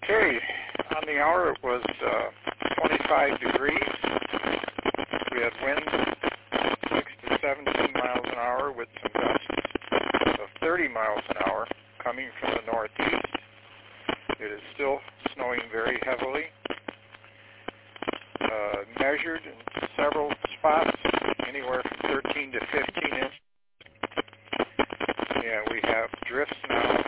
Okay, on the hour it was 25 degrees. We had winds 6 to 17 miles an hour with some gusts of 30 miles an hour coming from the northeast. It is still snowing very heavily. Measured in several spots, anywhere from 13 to 15 inches. And we have drifts now